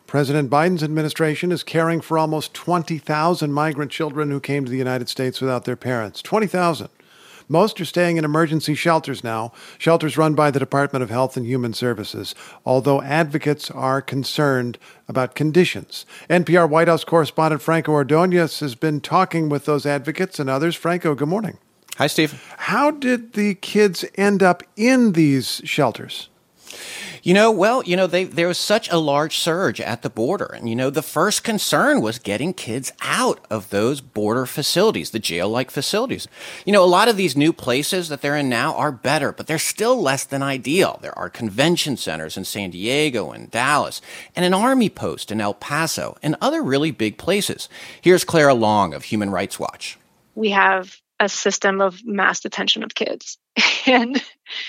President Biden's administration is caring for almost 20,000 migrant children who came to the United States without their parents. 20,000. Most are staying in emergency shelters now, shelters run by the Department of Health and Human Services, although advocates are concerned about conditions. NPR White House correspondent Franco Ordonez has been talking with those advocates and others. Franco, good morning. Hi, Steve. How did the kids end up in these shelters? There was such a large surge at the border. And, the first concern was getting kids out of those border facilities, the jail-like facilities. A lot of these new places that they're in now are better, but they're still less than ideal. There are convention centers in San Diego and Dallas, and an army post in El Paso, and other really big places. Here's Clara Long of Human Rights Watch. We have a system of mass detention of kids, and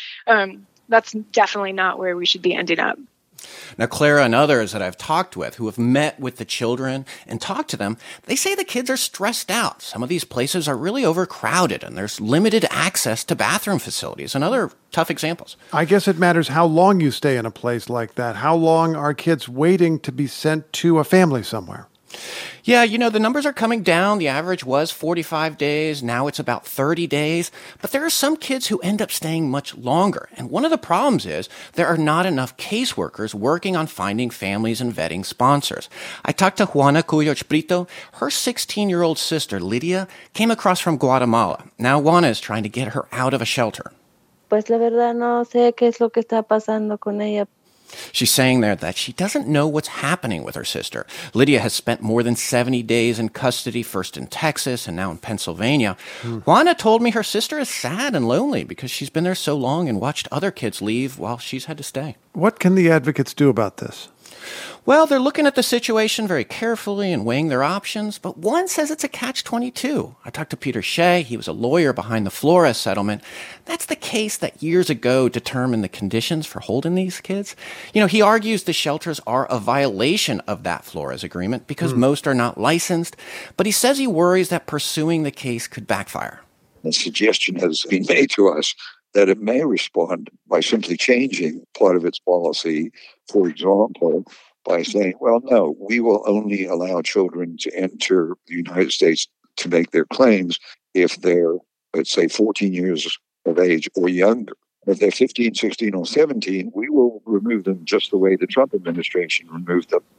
that's definitely not where we should be ending up. Now, Clara and others that I've talked with who have met with the children and talked to them, they say the kids are stressed out. Some of these places are really overcrowded, and there's limited access to bathroom facilities and other tough examples. I guess it matters how long you stay in a place like that. How long are kids waiting to be sent to a family somewhere? Yeah, the numbers are coming down. The average was 45 days. Now it's about 30 days. But there are some kids who end up staying much longer. And one of the problems is there are not enough caseworkers working on finding families and vetting sponsors. I talked to Juana Cuyoch Brito. Her 16-year-old sister, Lydia, came across from Guatemala. Now Juana is trying to get her out of a shelter. Pues la verdad no sé qué es lo que está pasando con ella. She's saying there that she doesn't know what's happening with her sister. Lydia has spent more than 70 days in custody, first in Texas and now in Pennsylvania. Juana told me her sister is sad and lonely because she's been there so long and watched other kids leave while she's had to stay. What can the advocates do about this? Well, they're looking at the situation very carefully and weighing their options, but one says it's a catch-22. I talked to Peter Shea. He was a lawyer behind the Flores settlement. That's the case that years ago determined the conditions for holding these kids. He argues the shelters are a violation of that Flores agreement because most are not licensed, but he says he worries that pursuing the case could backfire. The suggestion has been made to us that it may respond by simply changing part of its policy, for example, by saying, well, no, we will only allow children to enter the United States to make their claims if they're, let's say, 14 years of age or younger. If they're 15, 16, or 17, we will remove them just the way the Trump administration removed them.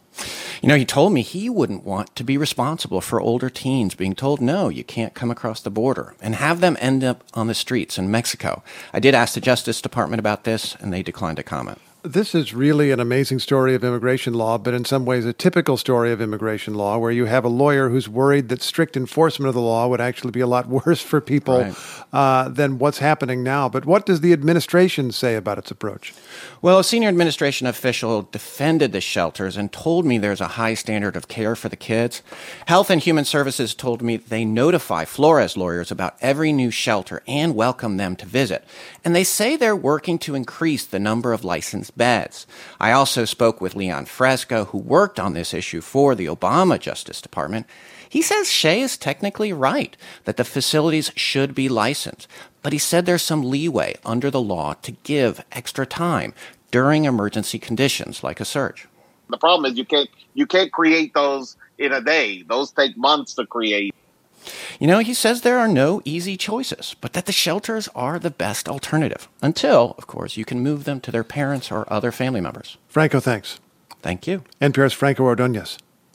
He told me he wouldn't want to be responsible for older teens being told, no, you can't come across the border, and have them end up on the streets in Mexico. I did ask the Justice Department about this, and they declined to comment. This is really an amazing story of immigration law, but in some ways a typical story of immigration law, where you have a lawyer who's worried that strict enforcement of the law would actually be a lot worse for people than what's happening now. But what does the administration say about its approach? Well, a senior administration official defended the shelters and told me there's a high standard of care for the kids. Health and Human Services told me they notify Flores lawyers about every new shelter and welcome them to visit. And they say they're working to increase the number of licensed beds. I also spoke with Leon Fresco, who worked on this issue for the Obama Justice Department. He says Shea is technically right, that the facilities should be licensed, but he said there's some leeway under the law to give extra time during emergency conditions like a surge. The problem is you can't create those in a day. Those take months to create. He says there are no easy choices, but that the shelters are the best alternative until, of course, you can move them to their parents or other family members. Franco, thanks. Thank you. NPR's Franco Ordonez.